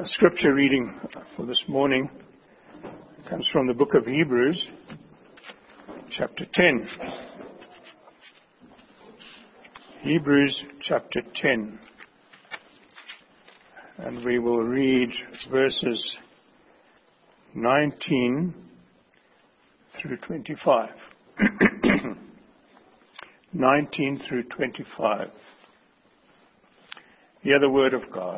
Our scripture reading for this morning comes from the book of Hebrews, chapter 10. Hebrews chapter 10. And we will read verses 19 through 25. 19 through 25. Hear the word of God.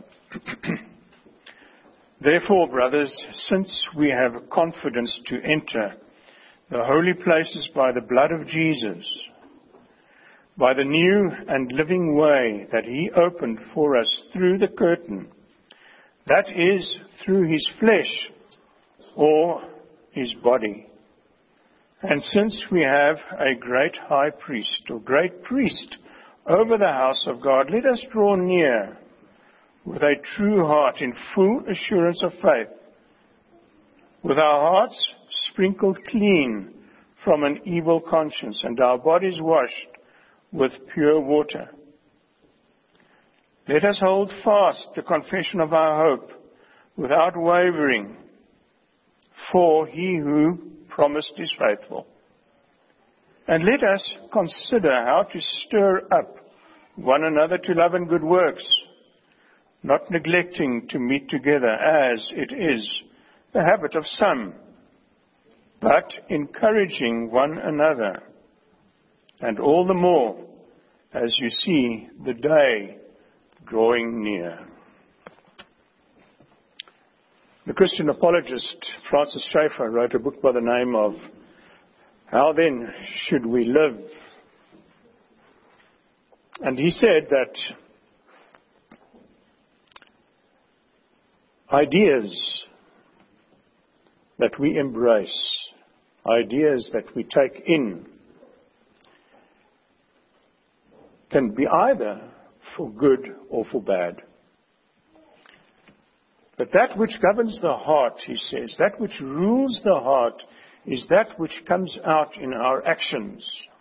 Therefore, brothers, since we have confidence to enter the holy places by the blood of Jesus, by the new and living way that he opened for us through the curtain, that is, through his flesh or his body. And since we have a great high priest or great priest over the house of God, let us draw near with a true heart in full assurance of faith, with our hearts sprinkled clean from an evil conscience and our bodies washed with pure water. Let us hold fast the confession of our hope without wavering, for he who promised is faithful. And let us consider how to stir up one another to love and good works, not neglecting to meet together as it is the habit of some, but encouraging one another, and all the more as you see the day drawing near. The Christian apologist Francis Schaeffer wrote a book by the name of How Then Should We Live? And he said that ideas that we embrace, ideas that we take in, can be either for good or for bad. But that which governs the heart, he says, that which rules the heart, is that which comes out in our actions.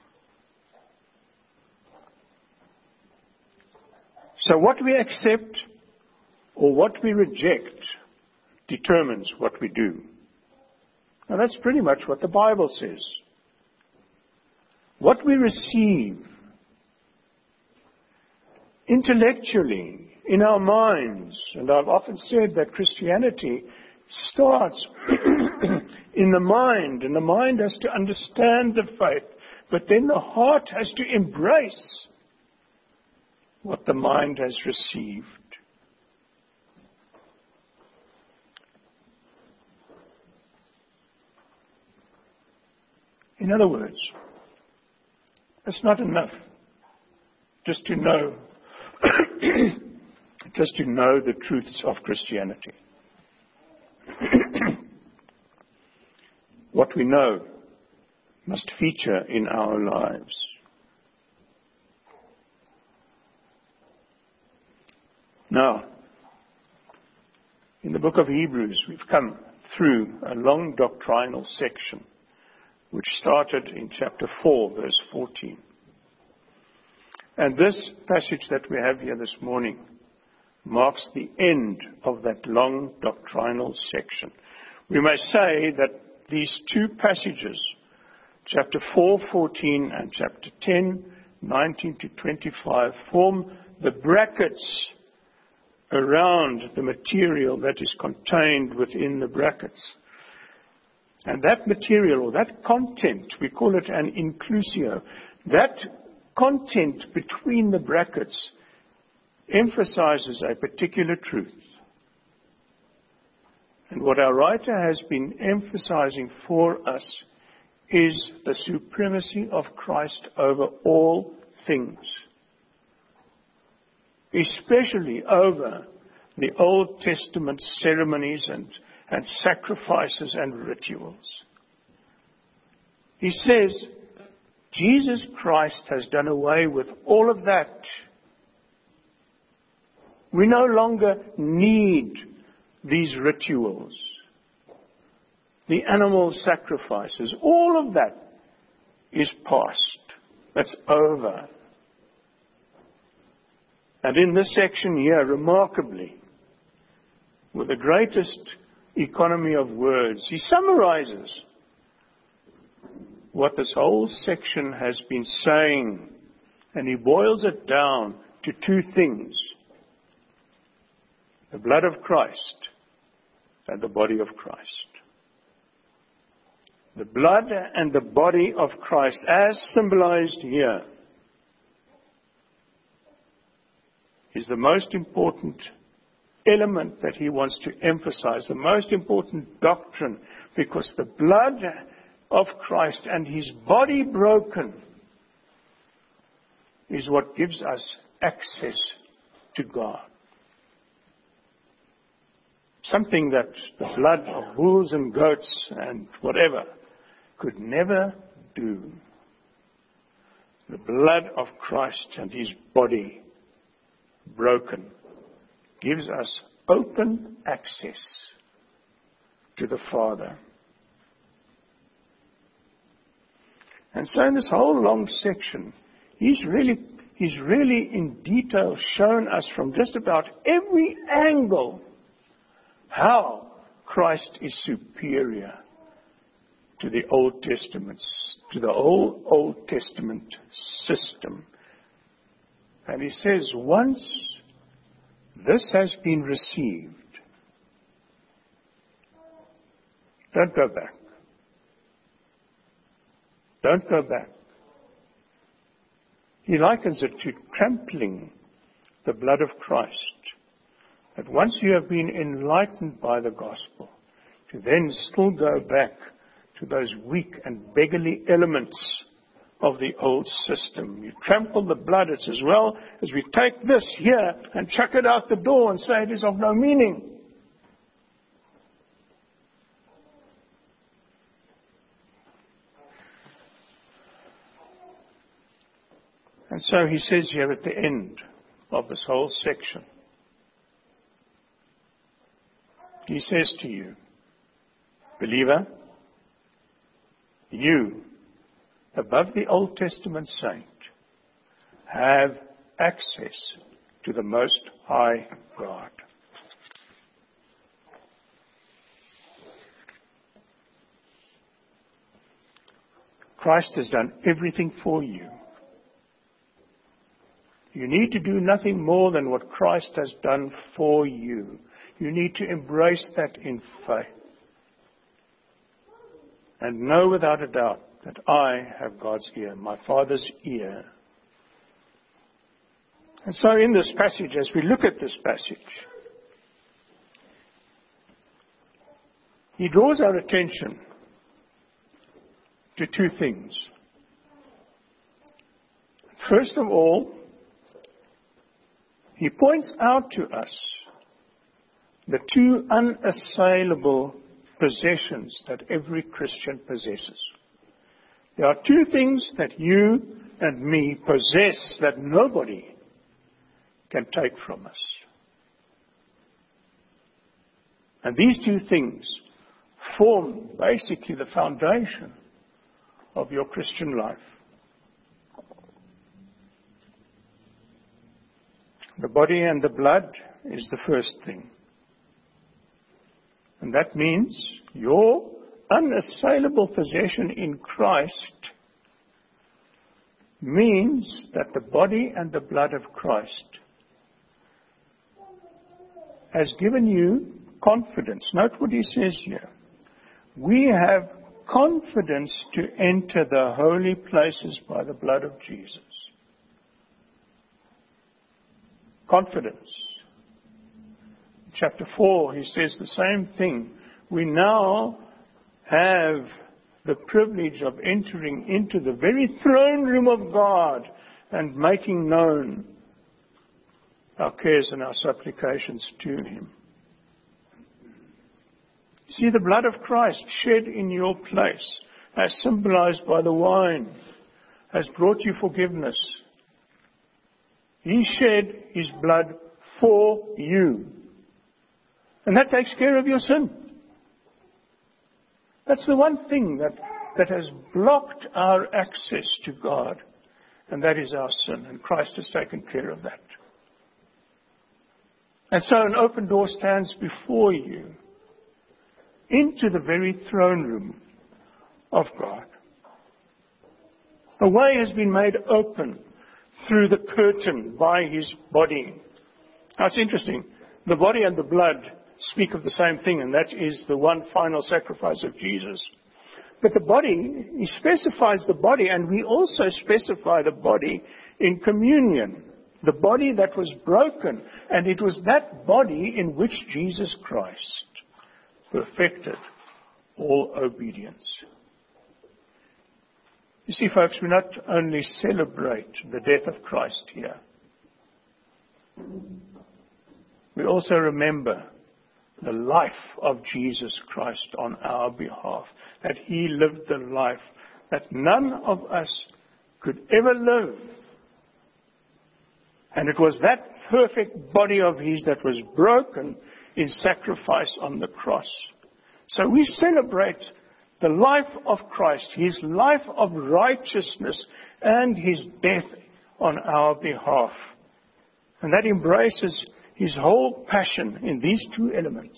So what we accept or what we reject determines what we do. Now that's pretty much what the Bible says. What we receive intellectually, in our minds, and I've often said that Christianity starts in the mind, and the mind has to understand the faith, but then the heart has to embrace what the mind has received. In other words, it's not enough just to know the truths of Christianity. What we know must feature in our lives. Now, in the book of Hebrews, we've come through a long doctrinal section which started in chapter 4, verse 14. And this passage that we have here this morning marks the end of that long doctrinal section. We may say that these two passages, chapter 4:14 and chapter 10:19 to 25, form the brackets around the material that is contained within the brackets. And that material, or that content, we call it an inclusio, that content between the brackets emphasizes a particular truth. And what our writer has been emphasizing for us is the supremacy of Christ over all things, especially over the Old Testament ceremonies and sacrifices and rituals. He says, Jesus Christ has done away with all of that. We no longer need these rituals, the animal sacrifices. All of that is past. That's over. And in this section here, remarkably, with the greatest economy of words, he summarizes what this whole section has been saying, and he boils it down to two things: the blood of Christ and the body of Christ. The blood and the body of Christ, as symbolized here, is the most important element that he wants to emphasize, the most important doctrine, because the blood of Christ and his body broken is what gives us access to God. Something that the blood of bulls and goats and whatever could never do. The blood of Christ and his body broken gives us open access to the Father. And so in this whole long section, he's really in detail shown us from just about every angle how Christ is superior to the Old Testament, to the whole Old Testament system. And he says, once this has been received, don't go back. Don't go back. He likens it to trampling the blood of Christ. That once you have been enlightened by the gospel, to then still go back to those weak and beggarly elements of the old system. You trample the blood. It's as well as we take this here and chuck it out the door and say it is of no meaning. And so he says here at the end of this whole section, he says to you, believer, you, above the Old Testament saint, have access to the Most High God. Christ has done everything for you. You need to do nothing more than what Christ has done for you. You need to embrace that in faith. And know without a doubt that I have God's ear, my Father's ear. And so in this passage, as we look at this passage, he draws our attention to two things. First of all, he points out to us the two unassailable possessions that every Christian possesses. There are two things that you and me possess that nobody can take from us. And these two things form basically the foundation of your Christian life. The body and the blood is the first thing. And that means your unassailable possession in Christ means that the body and the blood of Christ has given you confidence. Note what he says here. We have confidence to enter the holy places by the blood of Jesus. Confidence. Chapter 4, he says the same thing. We now have the privilege of entering into the very throne room of God and making known our cares and our supplications to him. See, the blood of Christ shed in your place, as symbolized by the wine, has brought you forgiveness. He shed his blood for you. And that takes care of your sin. That's the one thing that has blocked our access to God. And that is our sin. And Christ has taken care of that. And so an open door stands before you into the very throne room of God. A way has been made open through the curtain by His body. Now it's interesting. The body and the blood speak of the same thing, and that is the one final sacrifice of Jesus. But the body, He specifies the body, and we also specify the body in communion. The body that was broken, and it was that body in which Jesus Christ perfected all obedience. You see, folks, we not only celebrate the death of Christ here, we also remember the life of Jesus Christ on our behalf, that He lived the life that none of us could ever live. And it was that perfect body of His that was broken in sacrifice on the cross. So we celebrate the life of Christ, His life of righteousness, and His death on our behalf. And that embraces His whole passion in these two elements.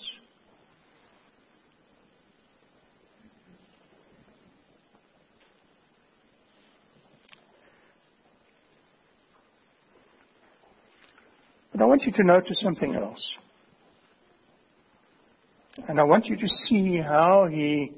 But I want you to notice something else. And I want you to see how he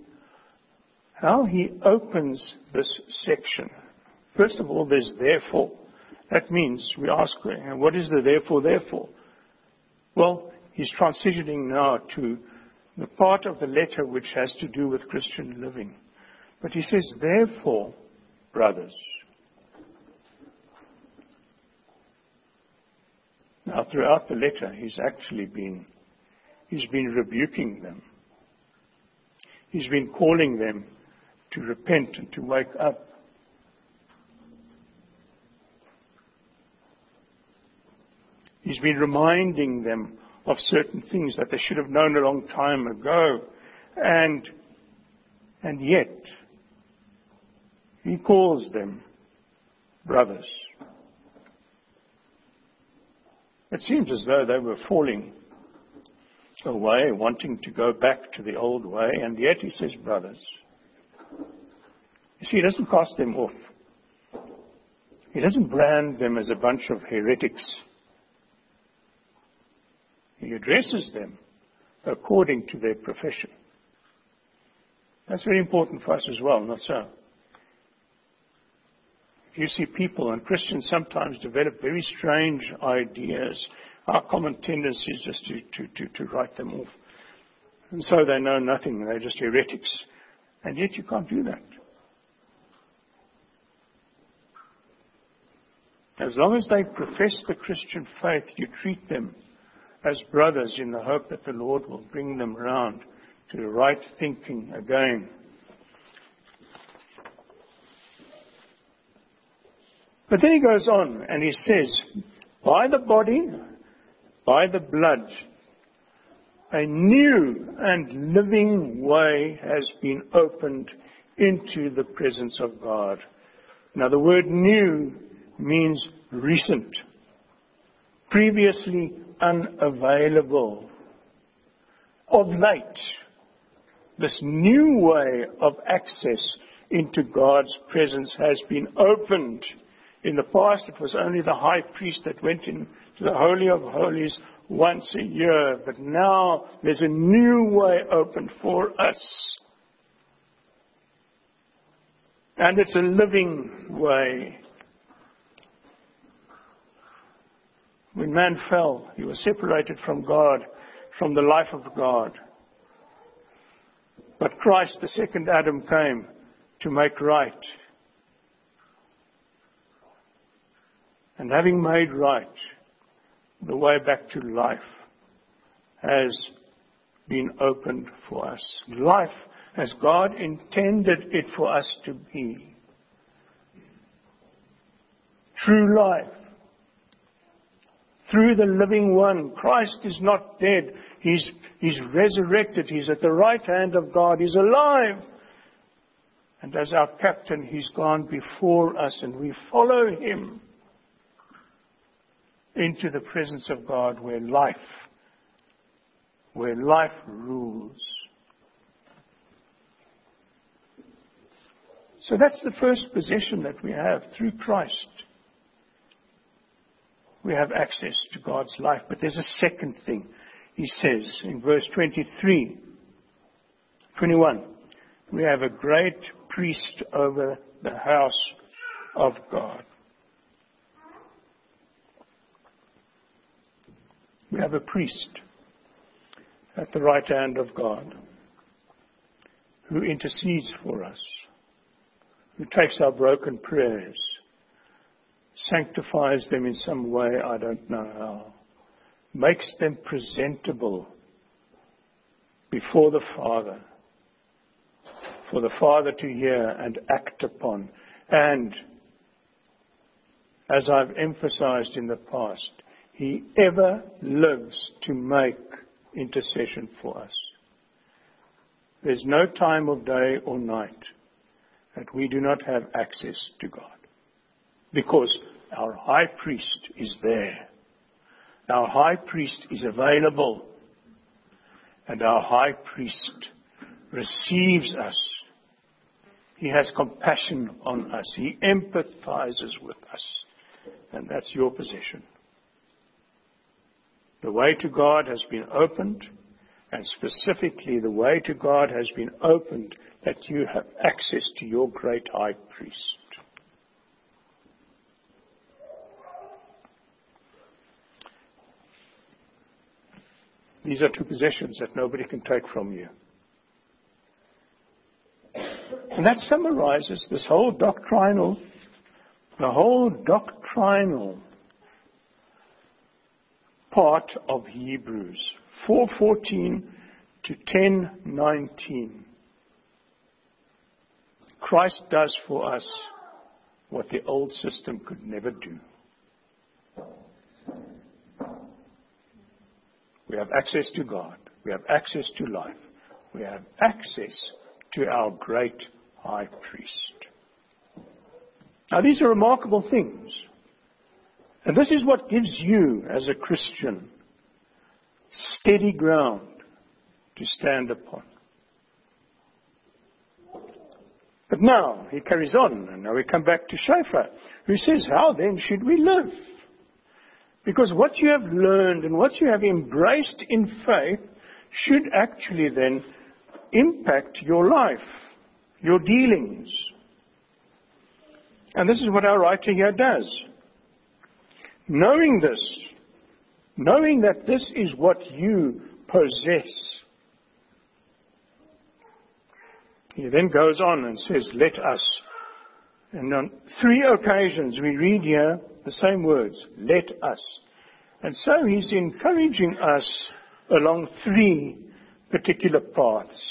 opens this section. First of all, there's therefore. That means we ask, what is the therefore? Well, he's transitioning now to the part of the letter which has to do with Christian living. But he says, therefore, brothers. Now, throughout the letter, he's been rebuking them. He's been calling them to repent and to wake up. He's been reminding them of certain things that they should have known a long time ago. And yet, he calls them brothers. It seems as though they were falling away, wanting to go back to the old way, and yet he says brothers. You see, he doesn't cast them off. He doesn't brand them as a bunch of heretics. He addresses them according to their profession. That's very important for us as well, not so? You see, people and Christians sometimes develop very strange ideas. Our common tendency is just to write them off. And so they know nothing, they're just heretics. And yet you can't do that. As long as they profess the Christian faith, you treat them as brothers in the hope that the Lord will bring them round to the right thinking again. But then he goes on and he says, by the body, by the blood, a new and living way has been opened into the presence of God. Now the word new means recent, previously unavailable. Of late, this new way of access into God's presence has been opened. In the past, it was only the high priest that went into the Holy of Holies once a year. But now there's a new way opened for us. And it's a living way. When man fell, he was separated from God, from the life of God. But Christ, the second Adam, came to make right. And having made right, the way back to life has been opened for us. Life as God intended it for us to be. True life. Through the living one. Christ is not dead. He's resurrected. He's at the right hand of God. He's alive. And as our captain, He's gone before us and we follow Him into the presence of God where life where life rules. So that's the first possession that we have through Christ. We have access to God's life. But there's a second thing. He says in verse 21, we have a great priest over the house of God. We have a priest at the right hand of God who intercedes for us, who takes our broken prayers, sanctifies them in some way, I don't know how, makes them presentable before the Father, for the Father to hear and act upon. And, as I've emphasized in the past, He ever lives to make intercession for us. There's no time of day or night that we do not have access to God, because our high priest is there. Our high priest is available, and our high priest receives us. He has compassion on us. He empathizes with us. And that's your possession. The way to God has been opened, and specifically the way to God has been opened that you have access to your great high priest. These are two possessions that nobody can take from you. And that summarizes this whole doctrinal part of Hebrews 4:14 to 10:19. Christ does for us what the old system could never do. We have access to God. We have access to life. We have access to our great high priest. Now, these are remarkable things. And this is what gives you, as a Christian, steady ground to stand upon. But now, he carries on, and now we come back to Shaphat, who says, how then should we live? Because what you have learned and what you have embraced in faith should actually then impact your life, your dealings. And this is what our writer here does. Knowing this, knowing that this is what you possess, he then goes on and says, let us. And on 3 occasions we read here the same words, let us. And so he's encouraging us along 3 particular paths.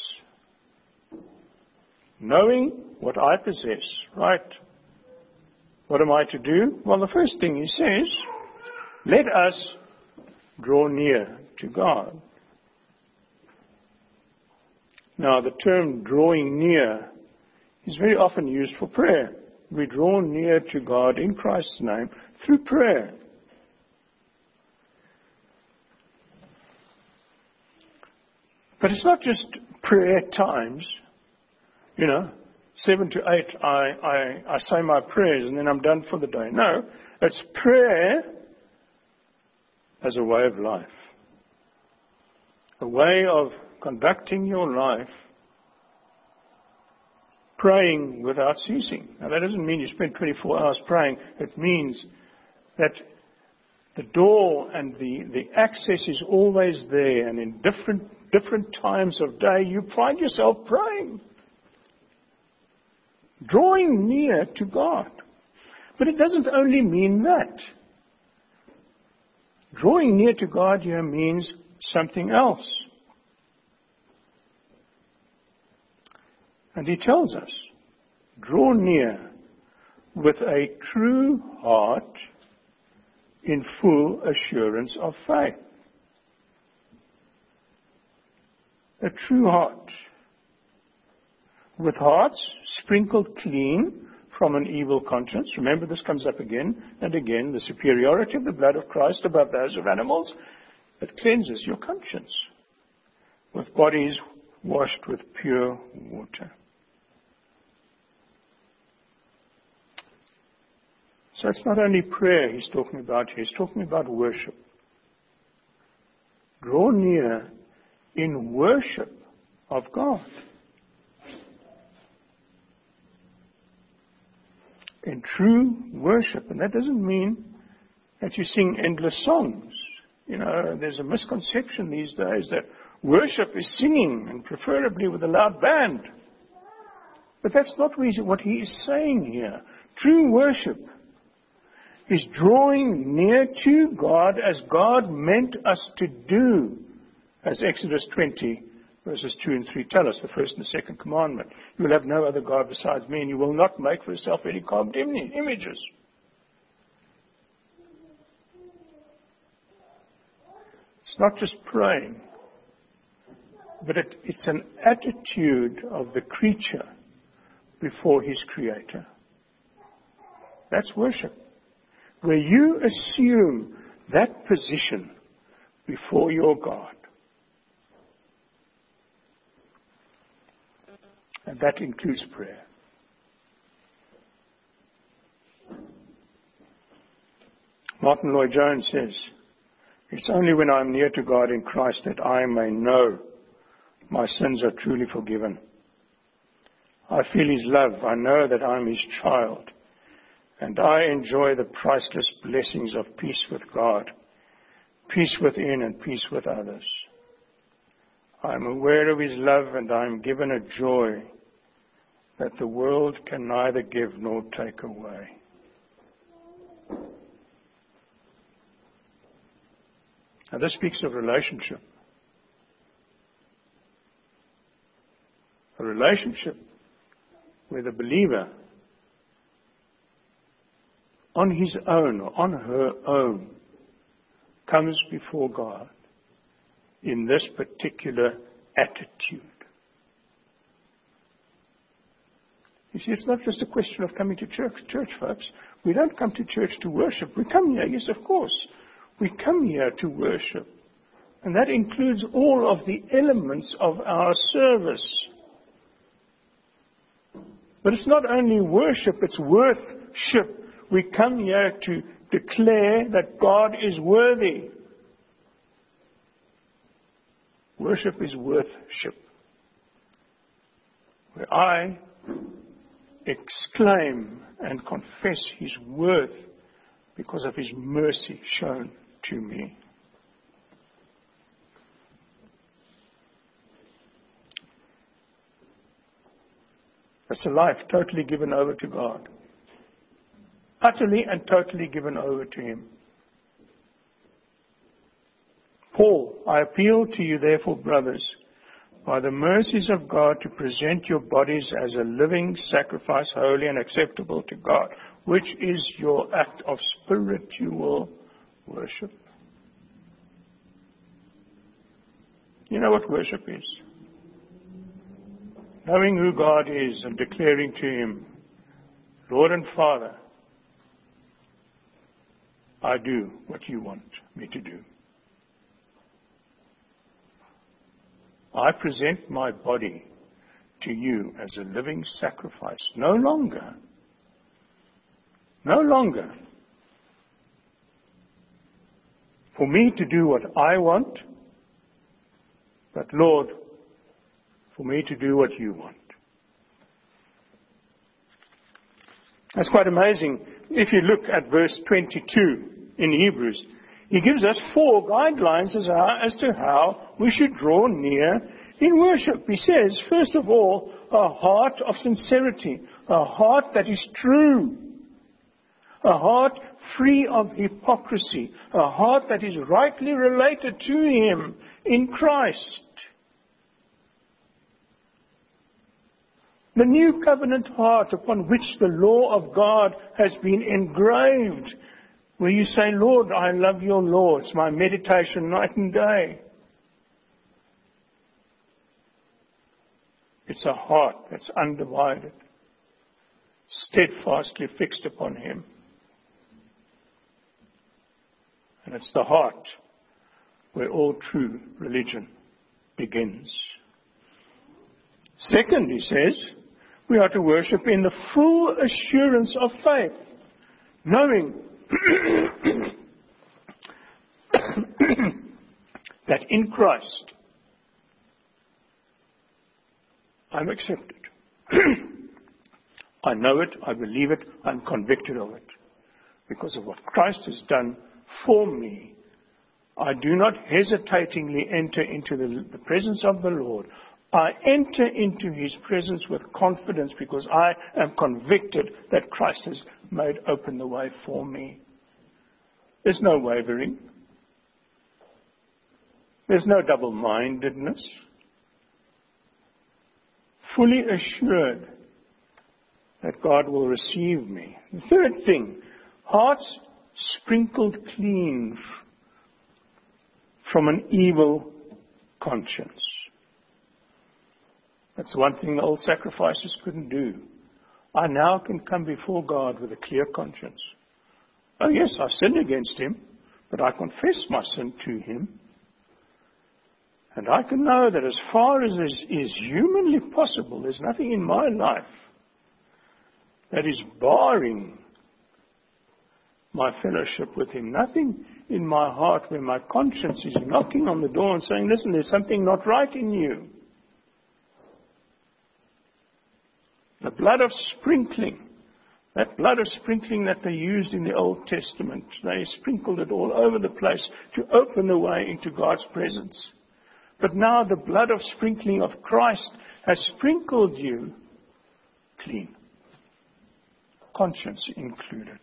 Knowing what I possess, right? What am I to do? Well, the first thing he says, let us draw near to God. Now, the term drawing near is very often used for prayer. We draw near to God in Christ's name through prayer. But it's not just prayer times. 7 to 8, I say my prayers and then I'm done for the day. No, it's prayer as a way of life. A way of conducting your life, praying without ceasing. Now that doesn't mean you spend 24 hours praying. It means that the door and the access is always there, and in different times of day you find yourself praying. Drawing near to God. But it doesn't only mean that. Drawing near to God here means something else. And he tells us, draw near with a true heart in full assurance of faith. A true heart. With hearts sprinkled clean from an evil conscience. Remember, this comes up again and again, the superiority of the blood of Christ above those of animals. It cleanses your conscience. bodies washed with pure water. So it's not only prayer he's talking about here, he's talking about worship. Draw near in worship of God. In true worship. And that doesn't mean that you sing endless songs. There's a misconception these days that worship is singing, and preferably with a loud band. But that's not what he is saying here. True worship is drawing near to God as God meant us to do, as Exodus 20 verses 2 and 3 tell us, the first and the second commandment. You will have no other God besides me, and you will not make for yourself any carved images. It's not just praying, but it's an attitude of the creature before his creator. That's worship. Where you assume that position before your God. And that includes prayer. Martin Lloyd-Jones says, it's only when I'm near to God in Christ that I may know my sins are truly forgiven. I feel his love. I know that I'm his child. And I enjoy the priceless blessings of peace with God, peace within and peace with others. I'm aware of his love, and I'm given a joy that the world can neither give nor take away. Now this speaks of relationship. A relationship where the believer on his own or on her own comes before God in this particular attitude. You see, it's not just a question of coming to church, folks. We don't come to church to worship. We come here, yes, of course. We come here to worship. And that includes all of the elements of our service. But it's not only worship, it's worship. We come here to declare that God is worthy. Worship is worship. Where I exclaim and confess his worth because of his mercy shown to me. That's a life totally given over to God. Utterly and totally given over to him. Paul, I appeal to you therefore, brothers, by the mercies of God, to present your bodies as a living sacrifice, holy and acceptable to God, which is your act of spiritual worship. You know what worship is? Knowing who God is and declaring to him, Lord and Father, I do what you want me to do. I present my body to you as a living sacrifice. No longer for me to do what I want, but Lord, for me to do what you want. That's quite amazing. If you look at verse 22 in Hebrews, he gives us 4 guidelines as to how we should draw near in worship. He says, first of all, a heart of sincerity, a heart that is true, a heart free of hypocrisy, a heart that is rightly related to him in Christ. The new covenant heart upon which the law of God has been engraved, where you say, Lord, I love your law. It's my meditation night and day. It's a heart that's undivided, steadfastly fixed upon him. And it's the heart where all true religion begins. Second, he says, we are to worship in the full assurance of faith, knowing that in Christ I'm accepted. I know it, I believe it, I'm convicted of it. Because of what Christ has done for me, I do not hesitatingly enter into the presence of the Lord. I enter into His presence with confidence because I am convicted that Christ has made open the way for me. There's no wavering. There's no double-mindedness. Fully assured that God will receive me. The third thing, hearts sprinkled clean from an evil conscience. That's one thing the old sacrifices couldn't do. I now can come before God with a clear conscience. Oh yes, I've sinned against Him, but I confess my sin to Him. And I can know that as far as is humanly possible, there's nothing in my life that is barring my fellowship with Him. Nothing in my heart where my conscience is knocking on the door and saying, listen, there's something not right in you. The blood of sprinkling, that blood of sprinkling that they used in the Old Testament, they sprinkled it all over the place to open the way into God's presence. But now the blood of sprinkling of Christ has sprinkled you clean, conscience included.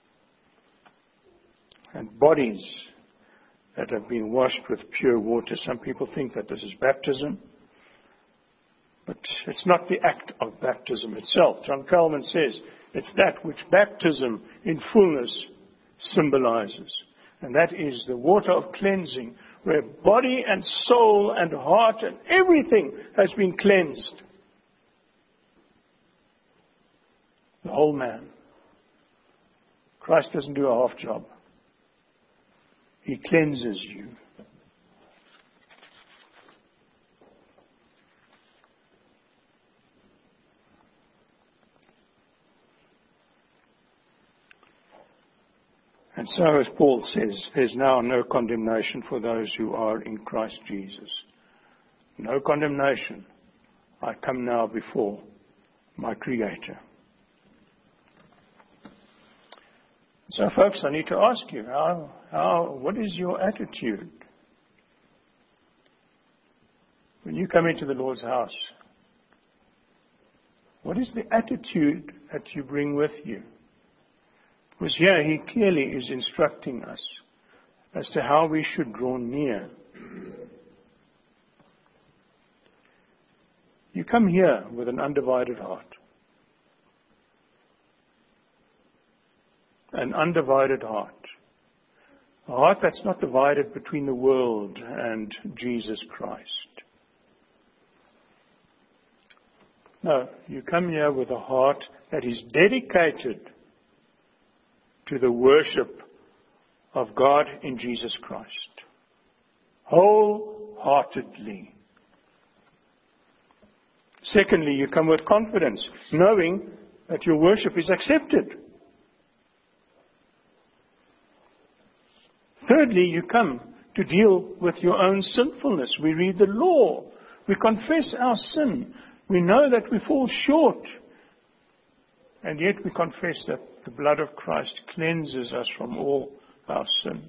And bodies that have been washed with pure water. Some people think that this is baptism, but it's not the act of baptism itself. John Calvin says it's that which baptism in fullness symbolizes. And that is the water of cleansing, where body and soul and heart and everything has been cleansed. The whole man. Christ doesn't do a half job. He cleanses you. And so, as Paul says, there's now no condemnation for those who are in Christ Jesus. No condemnation. I come now before my Creator. So, folks, I need to ask you, what is your attitude when you come into the Lord's house? What is the attitude that you bring with you? Because here He clearly is instructing us as to how we should draw near. You come here with an undivided heart. An undivided heart. A heart that's not divided between the world and Jesus Christ. No, you come here with a heart that is dedicated to the worship of God in Jesus Christ. Wholeheartedly. Secondly, you come with confidence, knowing that your worship is accepted. Thirdly, you come to deal with your own sinfulness. We read the law. We confess our sin. We know that we fall short. And yet we confess that the blood of Christ cleanses us from all our sin.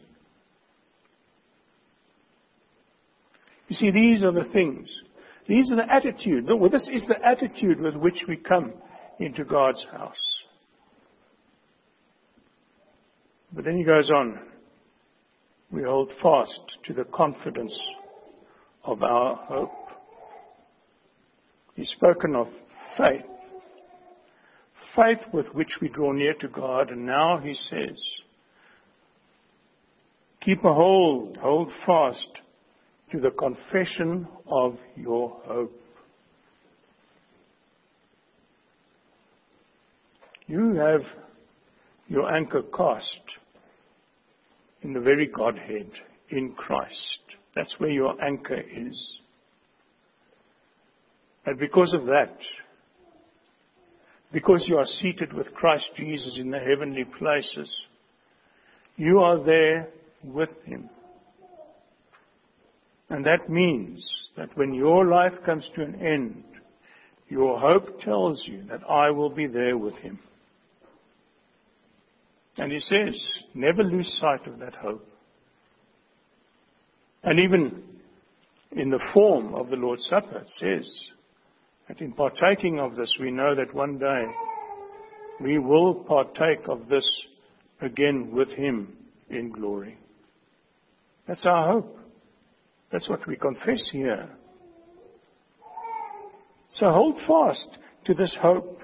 You see, these are the things. These are the attitude. This is the attitude with which we come into God's house. But then he goes on. We hold fast to the confidence of our hope. He's spoken of faith. Faith with which we draw near to God. And now he says, keep a hold fast to the confession of your hope. You have your anchor cast in the very Godhead, in Christ. That's where your anchor is. And because of that, because you are seated with Christ Jesus in the heavenly places, you are there with Him. And that means that when your life comes to an end, your hope tells you that I will be there with Him. And He says, never lose sight of that hope. And even in the form of the Lord's Supper, it says that in partaking of this, we know that one day we will partake of this again with Him in glory. That's our hope. That's what we confess here. So hold fast to this hope.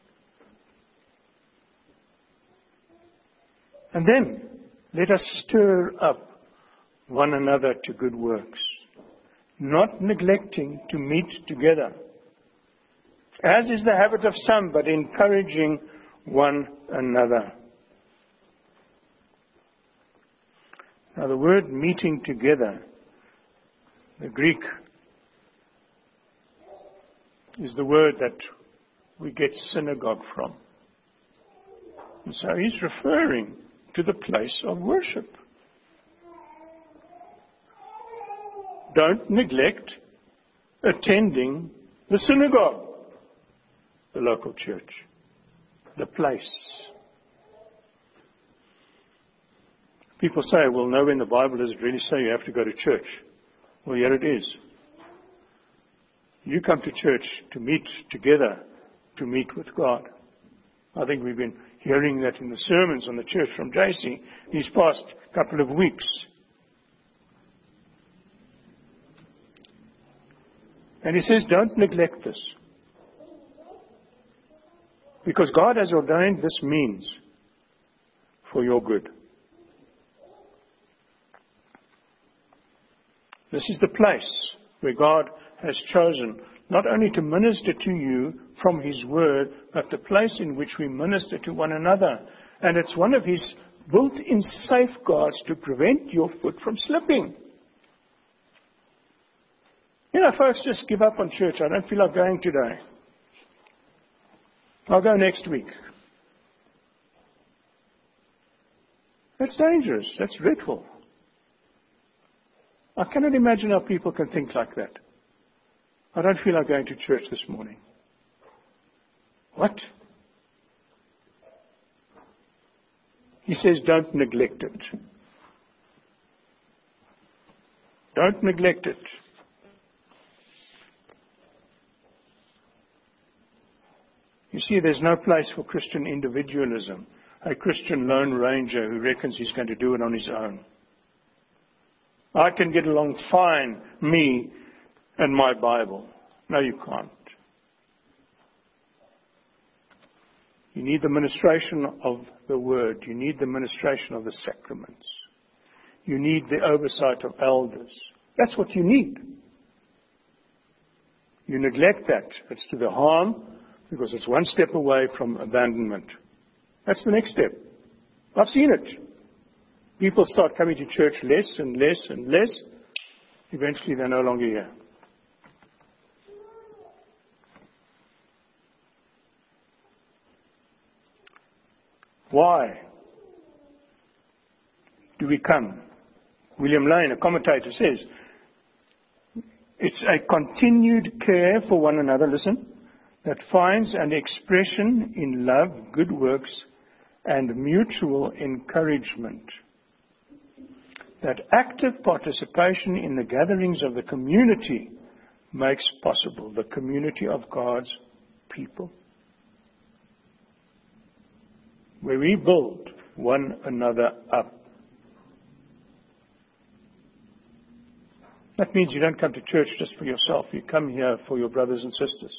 And then let us stir up one another to good works, not neglecting to meet together, as is the habit of some, but encouraging one another. Now the word meeting together, the Greek, is the word that we get synagogue from. And so he's referring to the place of worship. Don't neglect attending the synagogue, the local church, the place. People say, well, nowhere in the Bible does it really say you have to go to church. Well, here it is. You come to church to meet together, to meet with God. I think we've been hearing that in the sermons on the church from JC these past couple of weeks. And he says, don't neglect this. Because God has ordained this means for your good. This is the place where God has chosen not only to minister to you from His Word, but the place in which we minister to one another. And it's one of His built-in safeguards to prevent your foot from slipping. You know, folks just give up on church. I don't feel like going today. I'll go next week. That's dangerous. That's dreadful. I cannot imagine how people can think like that. I don't feel like going to church this morning. What? He says, don't neglect it. Don't neglect it. You see, there's no place for Christian individualism, a Christian lone ranger who reckons he's going to do it on his own. I can get along fine, me and my Bible. No, you can't. You need the ministration of the Word. You need the ministration of the sacraments. You need the oversight of elders. That's what you need. You neglect that. It's to the harm, because it's one step away from abandonment. That's the next step. I've seen it. People start coming to church less and less and less. Eventually they're no longer here. Why do we come? William Lane, a commentator, says, it's a continued care for one another, listen, that finds an expression in love, good works, and mutual encouragement. That active participation in the gatherings of the community makes possible, the community of God's people, where we build one another up. That means you don't come to church just for yourself. You come here for your brothers and sisters.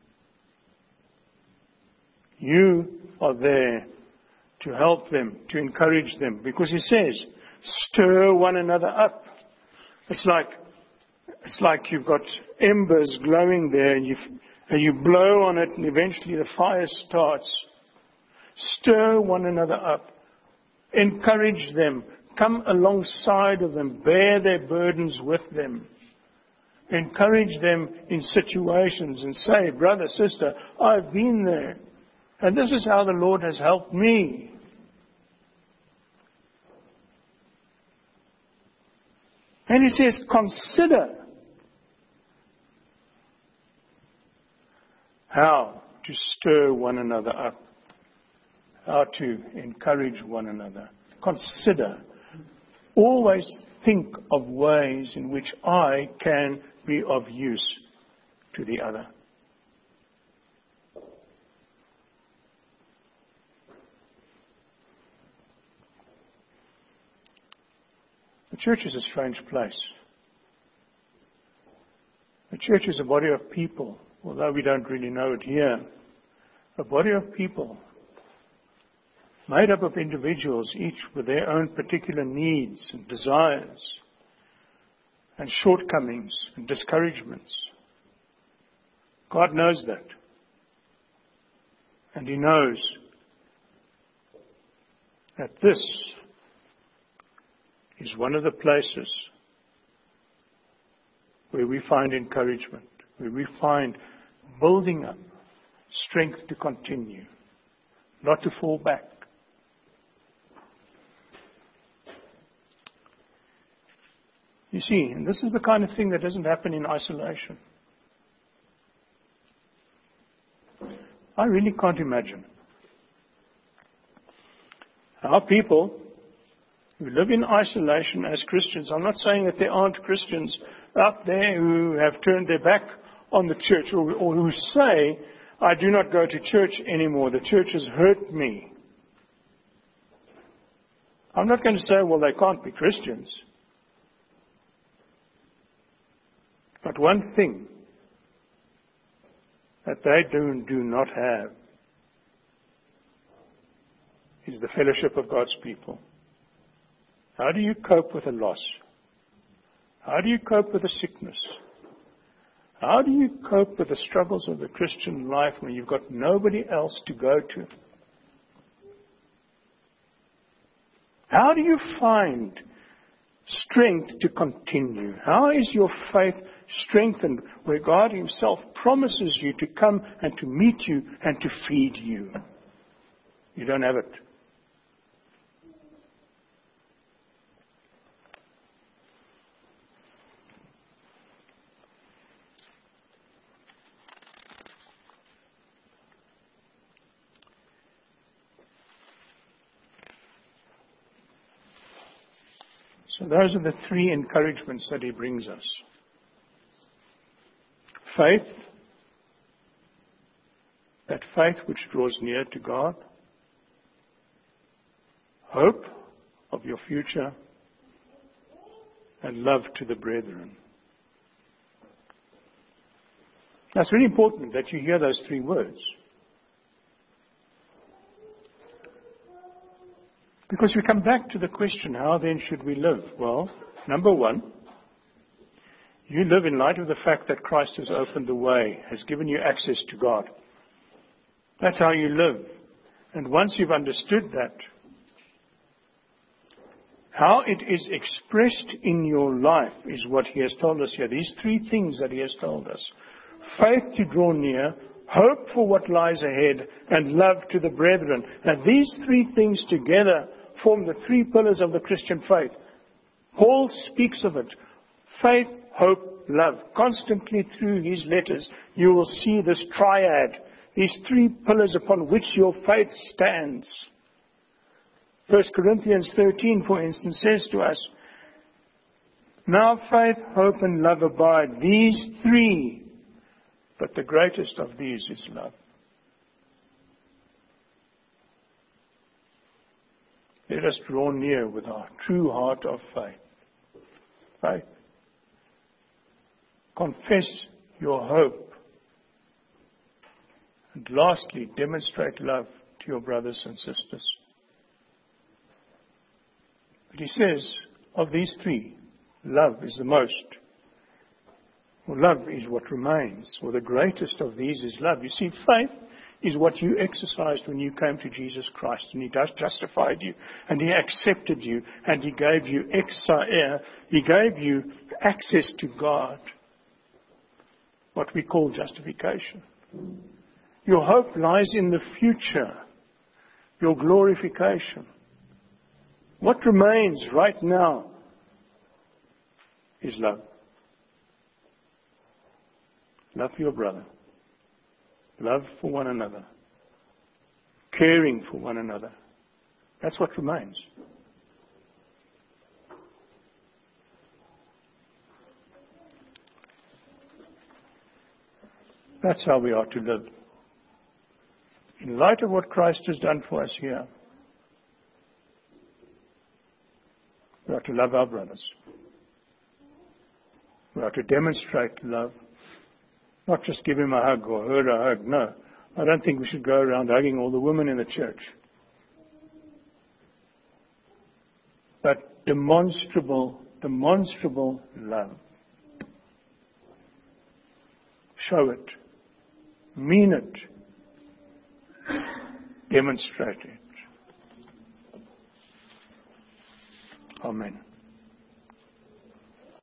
You are there to help them, to encourage them. Because he says, stir one another up. It's like you've got embers glowing there and you blow on it and eventually the fire starts. Stir one another up. Encourage them. Come alongside of them. Bear their burdens with them. Encourage them in situations and say, brother, sister, I've been there. And this is how the Lord has helped me. And he says, consider how to stir one another up, how to encourage one another. Consider. Always think of ways in which I can be of use to the other. The church is a strange place. The church is a body of people, although we don't really know it here. A body of people made up of individuals, each with their own particular needs and desires and shortcomings and discouragements. God knows that. And He knows that this is one of the places where we find encouragement, where we find building up, strength to continue, not to fall back. You see, and this is the kind of thing that doesn't happen in isolation. I really can't imagine how people who live in isolation as Christians, I'm not saying that there aren't Christians out there who have turned their back on the church or who say, I do not go to church anymore, the church has hurt me. I'm not going to say, well, they can't be Christians. But one thing that they do not have is the fellowship of God's people. How do you cope with a loss? How do you cope with a sickness? How do you cope with the struggles of the Christian life when you've got nobody else to go to? How do you find strength to continue? How is your faith strengthened where God Himself promises you to come and to meet you and to feed you? You don't have it. So those are the three encouragements that he brings us. Faith, that faith which draws near to God. Hope of your future. And love to the brethren. Now it's really important that you hear those three words. Because we come back to the question, how then should we live? Well, number one, you live in light of the fact that Christ has opened the way, has given you access to God. That's how you live. And once you've understood that, how it is expressed in your life is what he has told us here. These three things that he has told us. Faith to draw near, hope for what lies ahead, and love to the brethren. Now these three things together form the three pillars of the Christian faith. Paul speaks of it. Faith, hope, love. Constantly through his letters, you will see this triad, these three pillars upon which your faith stands. 1 Corinthians 13, for instance, says to us, now faith, hope, and love abide, these three, but the greatest of these is love. Let us draw near with our true heart of faith. Faith. Confess your hope. And lastly, demonstrate love to your brothers and sisters. But he says, of these three, love is the most. Or love is what remains. Or the greatest of these is love. You see, faith is what you exercised when you came to Jesus Christ, and He justified you, and He accepted you, and He gave you he gave you access to God. what we call justification. Your hope lies in the future, your glorification. What remains right now is love. Love for your brother. Love for one another. Caring for one another. That's what remains. That's how we are to live. In light of what Christ has done for us here, we are to love our brothers. We are to demonstrate love. Not just give him a hug or her a hug. No. I don't think we should go around hugging all the women in the church. But demonstrable love. Show it. Mean it. Demonstrate it. Amen.